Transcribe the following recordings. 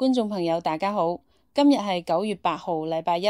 觀眾朋友大家好，今日係9月8號，禮拜一。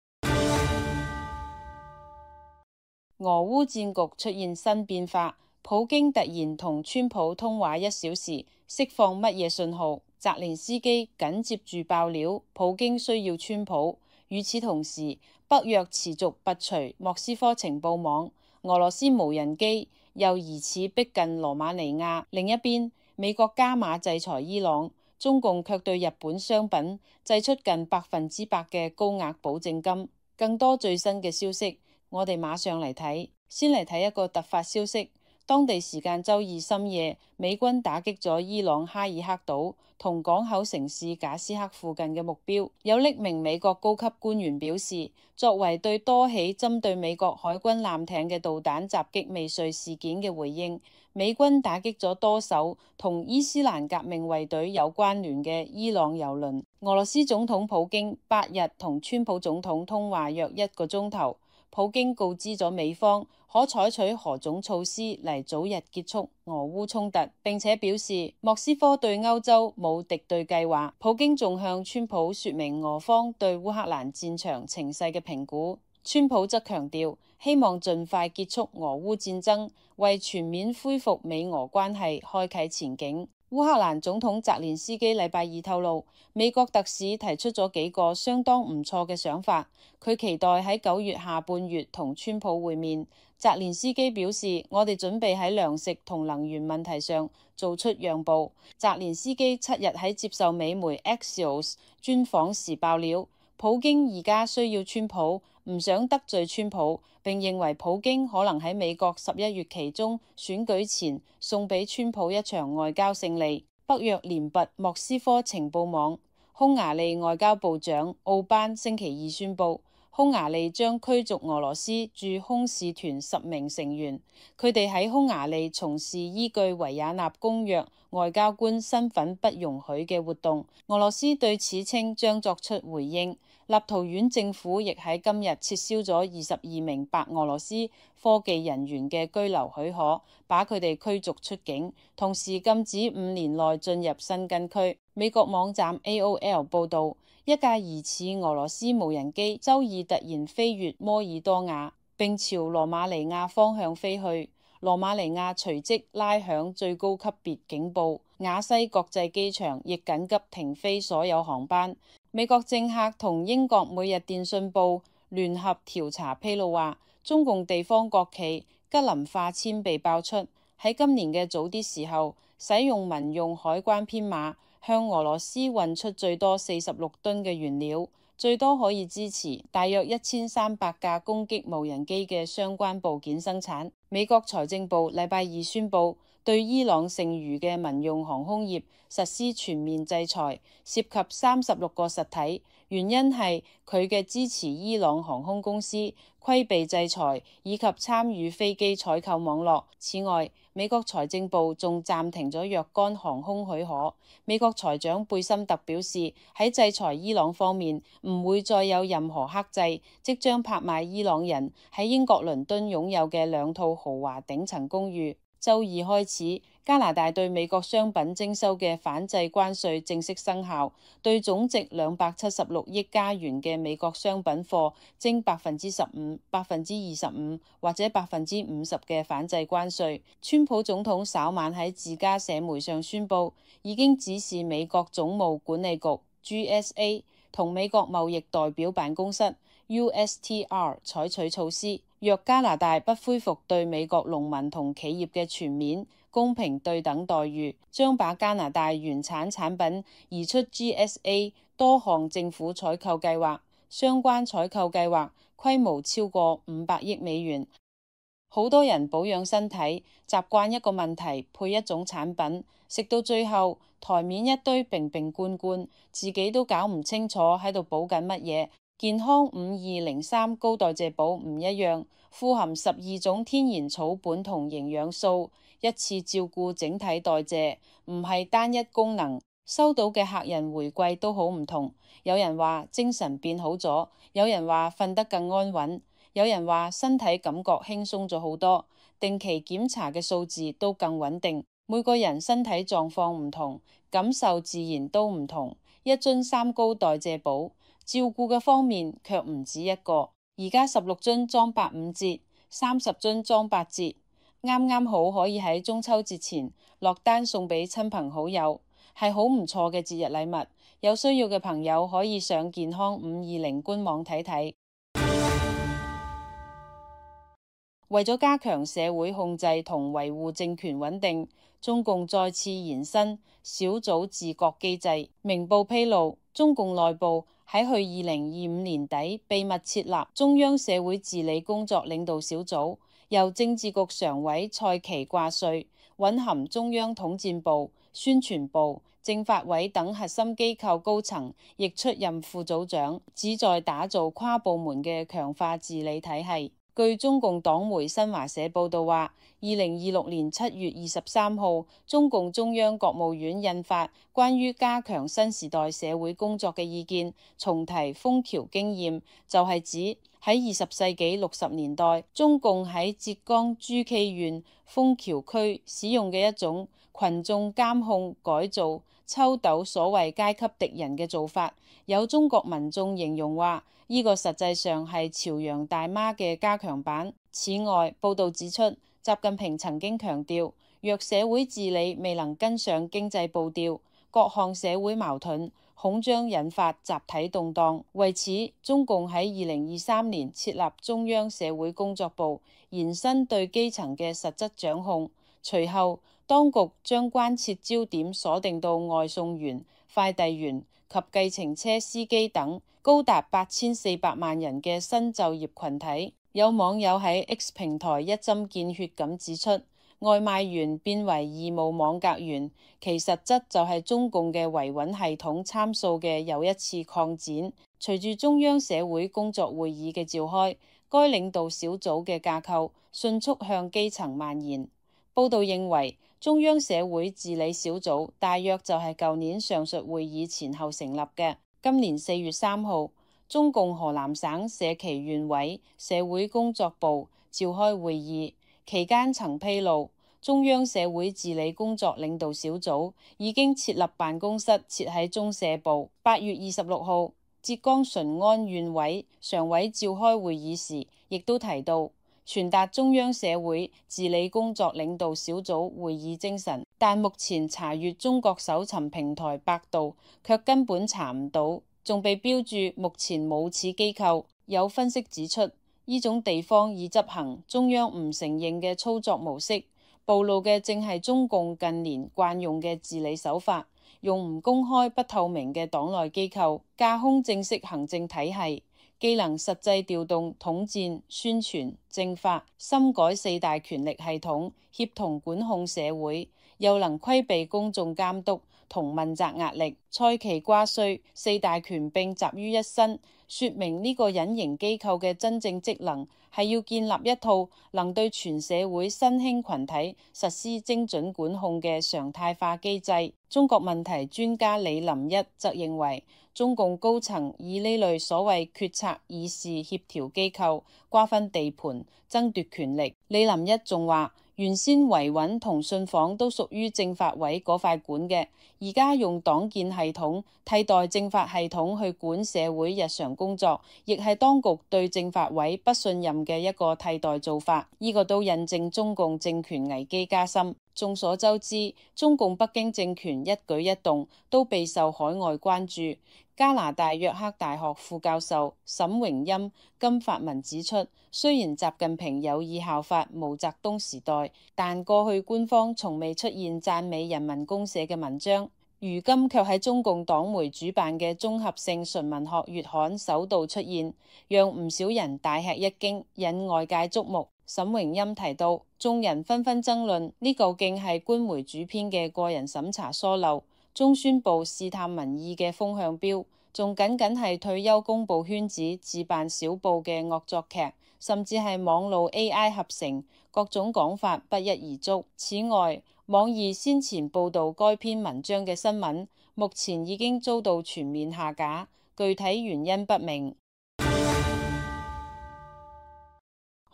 俄烏戰局出現新變化，普京突然同川普通話1小時，釋放乜嘢信號？澤連斯基緊接住爆料，普京需要川普。與此同時，北約持續拔除莫斯科情報網，俄羅斯無人機又疑似逼近羅馬尼亞。另一邊，美國加碼制裁伊朗，中共卻對日本商品祭出近100%嘅高額保證金。更多最新嘅消息，我哋馬上嚟睇。先嚟睇一個突發消息，當地時間周二深夜，美軍打擊咗伊朗哈爾克島同港口城市賈斯克附近嘅目標。有匿名美國高級官員表示，作為對多起針對美國海軍艦艇嘅導彈襲擊未遂事件嘅回應，美軍打擊咗多艘同伊斯蘭革命衛隊有關聯嘅伊朗油輪。俄羅斯總統普京8日同川普總統通話約1個鐘頭，普京告知咗美方可採取何種措施嚟早日結束俄烏衝突，並且表示莫斯科對歐洲冇敵對計劃。普京仲向川普說明俄方對烏克蘭戰場情勢嘅評估。川普則強調希望盡快結束俄烏戰爭，為全面恢復美俄關係開啟前景。烏克蘭總統澤連斯基禮拜二透露，美國特使提出咗幾個相當唔錯嘅想法，佢期待喺9月下半月同川普會面。澤連斯基表示，我哋準備喺糧食同能源問題上做出讓步。澤連斯基7日喺接受美媒 Axios 專訪時爆料，普京而家需要川普，唔想得罪川普，並認為普京可能喺美國11月期中選舉前送俾川普一場外交勝利。北約連拔莫斯科情報網。匈牙利外交部長奧班星期二宣布，匈牙利將驅逐俄羅斯駐匈使團10名成員，佢哋喺匈牙利從事依據維也納公約外交官身份不容許嘅活動。俄羅斯對此稱將作出回應。立陶宛政府亦喺今日撤銷咗22名白俄羅斯科技人員嘅居留許可，把佢哋驅逐出境，同時禁止5年內進入申根區。美國網站 AOL 報導，一架疑似俄羅斯無人機週二突然飛越摩爾多瓦，並朝羅馬尼亞方向飛去。羅馬尼亞隨即拉響最高級別警報，瓦西國際機場亦緊急停飛所有航班。美國政客同英國每日電訊報聯合調查披露話，中共地方國企吉林化纖被爆出喺今年嘅早啲時候，使用民用海關編碼向俄羅斯運出最多46噸嘅原料，最多可以支持大約1300架攻擊無人機嘅相關部件生產。美國財政部禮拜二宣布，對伊朗剩餘嘅民用航空業實施全面制裁，涉及36個實體，原因係佢嘅支持伊朗航空公司規避制裁以及參與飛機採購網絡。此外，美國財政部仲暫停咗若干航空許可。美國財長貝森特表示，喺制裁伊朗方面唔會再有任何克制，即將拍賣伊朗人喺英國倫敦擁有嘅2套豪華頂層公寓。周二開始，加拿大對美國商品徵收嘅反制關稅正式生效，對總值276億加元嘅美國商品貨徵15%、25%或者50%嘅反制關稅。川普總統稍晚喺自家社媒上宣布，已經指示美國總務管理局 GSA 同美國貿易代表辦公室 USTR 採取措施，若加拿大不恢復對美國農民同企業嘅全面公平對等待遇，將把加拿大原產產品移出 GSA 多項政府採購計劃，相關採購計劃規模超過500億美元。好多人保養身體，習慣一個問題配一種產品，食到最後台面一堆瓶瓶罐罐，自己都搞唔清楚喺度補緊乜嘢。健康5203高代謝寶唔一樣，富含12種天然草本同營養素，一次照顧整體代謝，唔係單一功能。收到嘅客人回饋都好唔同，有人話精神變好咗，有人話瞓得更安穩，有人話身體感覺輕鬆咗好多，定期檢查嘅數字都更穩定。每個人身體狀況唔同， 感受自然都唔同。一樽三高代謝寶，照顧嘅方面卻唔止一個。而家16樽裝85折，30樽裝8折，啱啱好可以喺中秋節前落單送俾親朋好友，係好唔錯嘅節日禮物。有需要嘅朋友可以上健康520官網睇睇。為咗加強社會控制同維護政權穩定，中共再次延伸小組治國機制。明報披露，中共內部喺去2025年底秘密設立中央社會治理工作領導小組，由政治局常委蔡奇掛帥，蘊含中央統戰部、宣傳部、政法委等核心機構高層，亦出任副組長，旨在打造跨部門嘅強化治理體系。據中共黨媒新華社報道話，2026年7月23號，中共中央國務院印發關於加強新時代社會工作嘅意見，重提楓橋經驗，就係指喺20世紀60年代，中共喺浙江諸暨縣楓橋區使用嘅一種群眾監控改造抽鬥所謂階級敵人嘅做法。有中國民眾形容話，呢個實際上係朝陽大媽嘅加強版。此外，報導指出，習近平曾經強調，若社會治理未能跟上經濟步調，各項社會矛盾恐將引發集體動盪。為此，中共喺2023年設立中央社會工作部，延伸對基層嘅實質掌控。隨後，當局將關切焦點鎖定到外送員、快遞員及計程車司機等高達8400萬人嘅新就業群體。有網友喺 X 平台一針見血咁指出，外賣員變為義務網格員，其實質就係中共嘅維穩系統參數嘅又一次擴展。隨住中央社會工作會議嘅召開，該領導小組嘅架構迅速向基層蔓延。報道認為，中央社會治理小組大約就係舊年上述會議前後成立嘅。今年4月3號，中共河南省社企縣委社會工作部召開會議，期間曾披露，中央社會治理工作領導小組已經設立辦公室，設喺中社部。8月26號，浙江淳安縣委常委召開會議時，亦都提到傳達中央社會治理工作領導小組會議精神，但目前查閱中國搜尋平台百度卻根本查唔到，仲被標注目前冇此機構。有分析指出，呢種地方已執行中央唔承認嘅操作模式，暴露嘅正係中共近年慣用嘅治理手法，用唔公開不透明嘅黨內機構架空正式行政體系，既能實際調動統戰、宣傳、政法、深改四大權力系統，協同管控社會，又能規避公眾監督同問責壓力。蔡奇掛帥，四大權並集於一身，說明呢個隱形機構嘅真正職能係要建立一套能對全社會新興群體實施精準管控嘅常態化機制。中國問題專家李林一則認為，中共高層以呢類所謂決策議事協調機構瓜分地盤、爭奪權力。李林一仲話，原先維穩同信訪都屬於政法委嗰塊管嘅，而家用黨建系統替代政法系統去管社會日常工作，亦係當局對政法委不信任嘅一個替代做法。呢個都印證中共政權危機加深。眾所周知，中共北京政權一舉一動都備受海外關注。加拿大約克大學副教授沈榮欽今發文指出，雖然習近平有意效法毛澤東時代，但過去官方從未出現讚美人民公社嘅文章，如今卻喺中共黨媒主辦嘅綜合性純文學月刊首度出現，讓唔少人大吃一驚，引外界矚目。沈榮欽提到，眾人紛紛爭論呢究竟係官媒主編嘅個人審查疏漏，中宣部試探民意嘅風向標，仲僅僅係退休公報圈子自辦小報嘅惡作劇，甚至係網路 AI 合成，各種講法不一而足。此外，網易先前報導該篇文章嘅新聞，目前已經遭到全面下架，具體原因不明。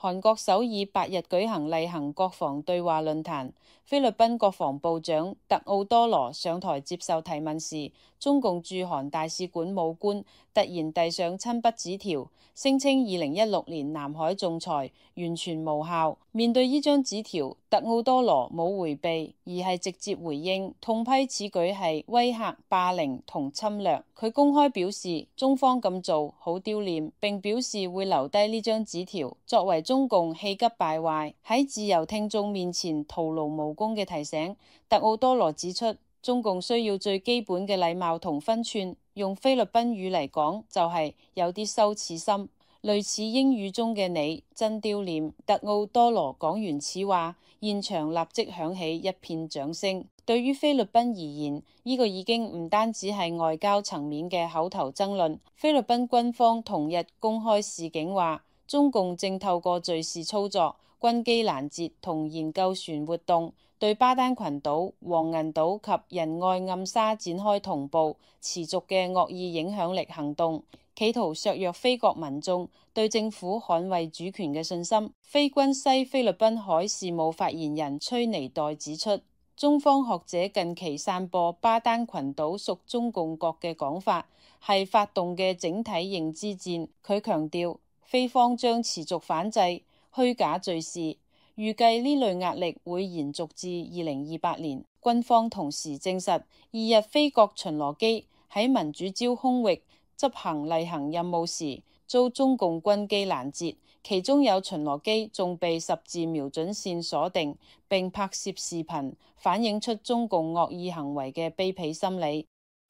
韓國首爾8日舉行例行國防對話論壇，菲律賓國防部長特奧多羅上台接受提問時，中共駐韓大使館武官突然遞上親筆紙條，聲稱2016年南海仲裁完全無效。面對呢張紙條，特奧多羅冇迴避，而係直接回應，痛批此舉係威嚇、霸凌同侵略。佢公開表示中方咁做好丟臉，並表示會留低呢張紙條作為中共氣急敗壞喺自由聽眾面前徒勞無功嘅提醒。特奧多羅指出，中共需要最基本嘅禮貌同分寸，用菲律賓語嚟講就係有啲羞恥心，類似英語中嘅你真丟臉。特奧多羅講完此話，現場立即響起一片掌聲。對於菲律賓而言，呢個已經唔單止係外交層面嘅口頭爭論。菲律賓軍方同日公開示警話，中共正透過敘事操作、軍機攔截同研究船活動，對巴丹群島、黃銀島及仁愛暗沙展開同步、持續嘅惡意影響力行動，企圖削弱菲國民眾對政府捍衛主權嘅信心。菲軍西菲律賓海事務發言人崔尼代指出，中方學者近期散播巴丹群島屬中共國嘅講法，係發動嘅整體認知戰。佢強調，菲方將持續反制虛假敘事，預計呢類壓力會延續至2028年。軍方同時證實，2日菲國巡邏機喺民主礁空域執行例行任務時遭中共軍機攔截，其中有巡邏機仲被十字瞄準線鎖定並拍攝視頻，反映出中共惡意行為嘅卑鄙心理。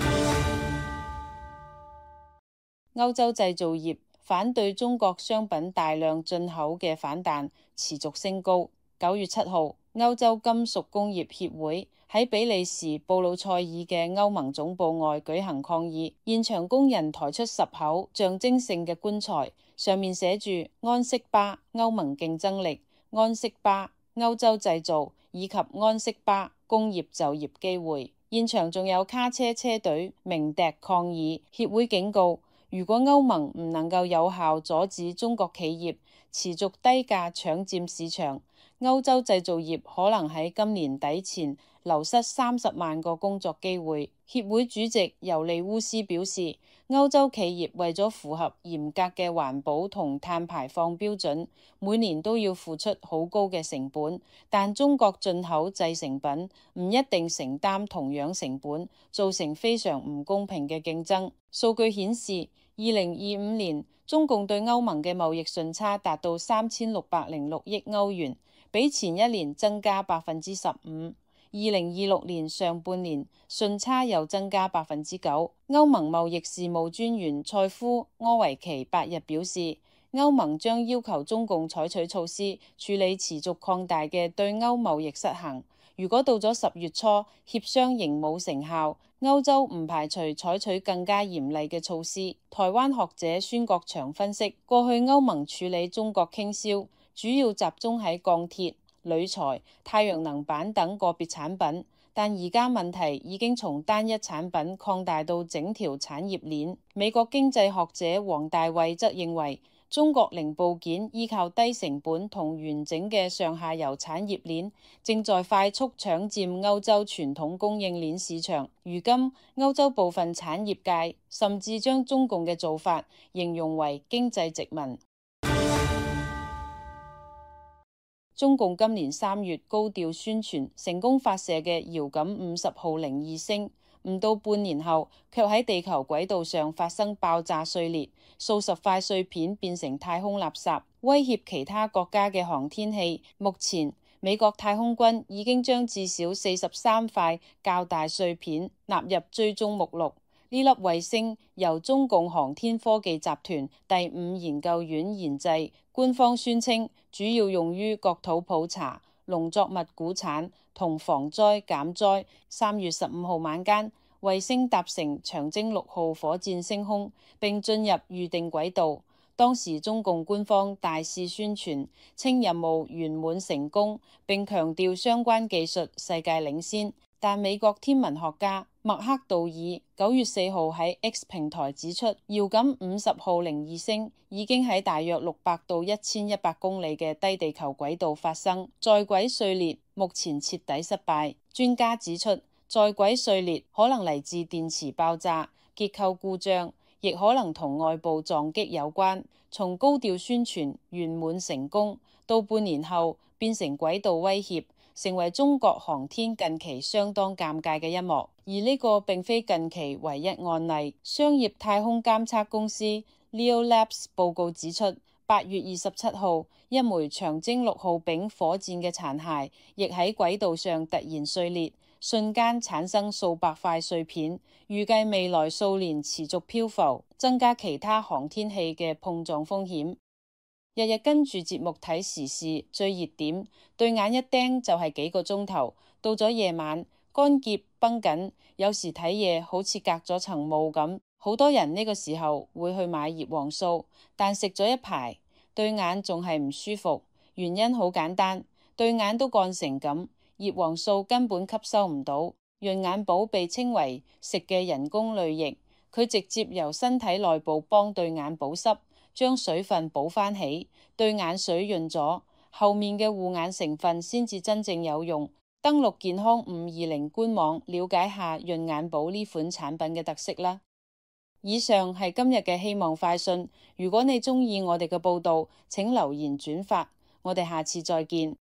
歐洲製造業反對中國商品大量進口嘅反彈持續升高。9月7號，歐洲金屬工業協會喺比利時布魯塞爾嘅歐盟總部外舉行抗議，現場工人抬出10口象徵性嘅棺材，上面寫住安息巴歐盟競爭力、安息巴歐洲製造以及安息巴工業就業機會。現場仲有卡車車隊鳴笛抗議。協會警告，如果歐盟唔能夠有效阻止中國企業持續低價搶佔市場，歐洲製造業可能喺今年底前流失30萬個工作機會。協會主席尤利烏斯表示，歐洲企業為咗符合嚴格嘅環保同碳排放標準，每年都要付出好高嘅成本，但中國進口製成品唔一定承擔同樣成本，造成非常唔公平嘅競爭。數據顯示，2025年中共對歐盟嘅貿易順差達到3606億歐元，比前一年增加15%。2026年上半年順差又增加9%。歐盟貿易事務專員塞夫柯維奇8日表示，歐盟將要求中共採取措施處理持續擴大嘅對歐貿易失衡。如果到咗10月初協商仍冇成效，歐洲唔排除採取更加嚴厲嘅措施。台灣學者孫國祥分析，過去歐盟處理中國傾銷主要集中喺鋼鐵、鋁材、太陽能板等個別產品，但而家問題已經從單一產品擴大到整條產業鏈。美國經濟學者黃大衛則認為，中國零部件依靠低成本同完整嘅上下游產業鏈，正在快速搶佔歐洲傳統供應鏈市場。如今，歐洲部分產業界甚至將中共嘅做法形容為經濟殖民。中共今年3月高調宣傳成功發射嘅遙感50號02星，唔到半年後，卻喺地球軌道上發生爆炸碎裂，數十塊碎片變成太空垃圾，威脅其他國家嘅航天器。目前，美國太空軍已經將至少43塊較大碎片納入追蹤目錄。呢粒衛星由中共航天科技集團第5研究院研製，官方宣稱主要用於國土普查、農作物估產同防災減災。3月15號晚間，衛星搭乘長征6號火箭升空並進入預定軌道。當時中共官方大肆宣傳，稱任務圓滿成功，並強調相關技術世界領先。但美國天文學家麥克道爾9月4號喺 X 平台指出，遙感50號02星已經喺大約600到1100公里嘅低地球軌道發生，在軌碎裂，目前徹底失敗。專家指出，在軌碎裂可能嚟自電池爆炸、結構故障，亦可能同外部撞擊有關。從高調宣傳圓滿成功，到半年後變成軌道威脅，成為中國航天近期相當尷尬嘅一幕。而呢個並非近期唯一案例。商業太空監測公司 Leo Labs 報告指出，8月27號，一枚長征6號丙火箭嘅殘骸亦喺軌道上突然碎裂，瞬間產生數百塊碎片，預計未來數年持續漂浮，增加其他航天器嘅碰撞風險。日日跟住節目睇時事最熱點，對眼一盯就係幾個鐘頭，到咗夜晚乾澀繃緊，有時睇嘢好似隔咗層霧咁。好多人呢個時候會去買葉黃素，但食咗一排對眼仲係唔舒服，原因好簡單，對眼都乾成咁，葉黃素根本吸收唔到。潤眼寶被稱為食嘅人工淚液，佢直接由身體內部幫對眼保濕，將水分補返起，對眼水潤咗，後面嘅護眼成分先至真正有用。登錄健康520官網，了解下潤眼寶呢款產品嘅特色啦。以上係今日嘅希望快訊，如果你鍾意我哋嘅報道，請留言轉發，我哋下次再見。